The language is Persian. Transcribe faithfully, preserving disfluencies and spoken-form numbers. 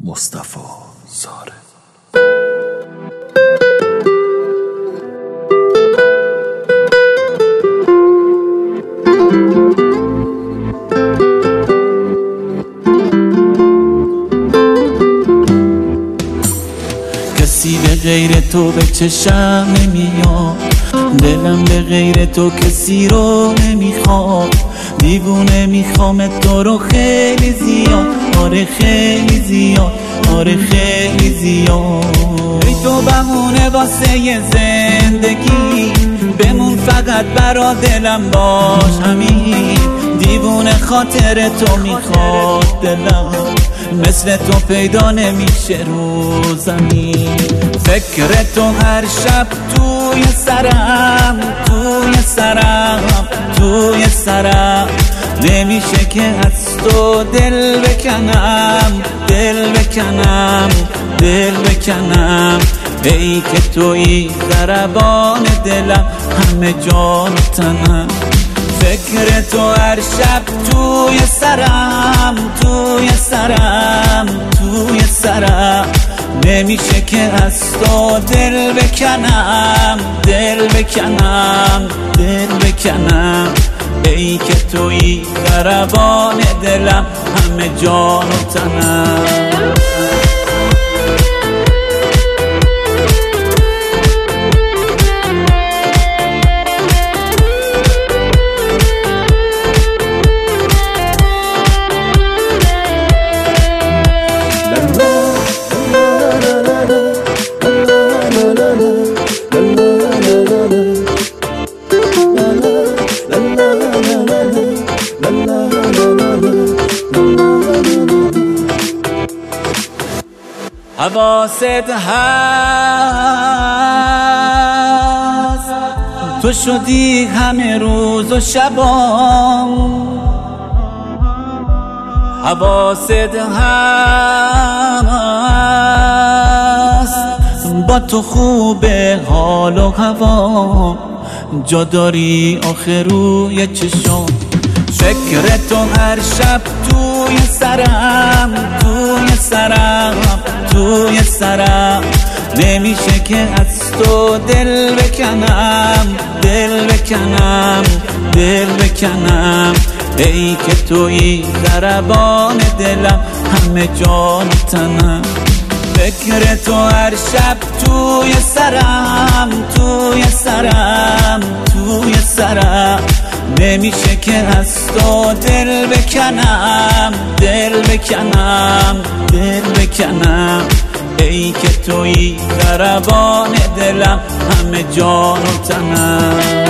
مصطفی زاره. کسی به غیر تو به چشم نمیاد، دلم به غیر تو کسی رو نمیخواد. دیوونه میخوام تو رو خیلی زیاد، آره خیلی زیاد، آره خیلی زیاد. ای تو بمونه واسه یه زندگی، بمون فقط برا دلم باش همین. دیوونه خاطر تو میخواد دلم، مثل تو پیدا نمیشه رو زمین. فکر تو هر شب توی سرم، توی سرم، توی سرم. نمیشه که از تو دل بکنم، دل بکنم، دل بکنم. ای که توی ضربان دلم، همه جان و تنم. فکر تو هر شب توی سرم، توی سرم، توی سرم. نمیشه که از تو دل بکنم، دل بکنم، دل بکنم. ای که توی ضربان دلم، همه جان و تنم. حواست هست تو شدی همه روز و شبام. حواست هست با تو خوبه حال و هوا. جا داری آخر روی چشم. فکر تو هر شب توی سرم، توی سرم، توی سرم. نمیشه که از تو دل بکنم، دل بکنم، دل بکنم. ای که توی ضربان دلم، همه جان و تنم. فکر تو هر شب توی سرم، توی سرم، توی سرم. نمیشه که از تو دل بکنم، دل بکنم، دل بکنم. ای که توی ضربان دلم، همه جان و تنم.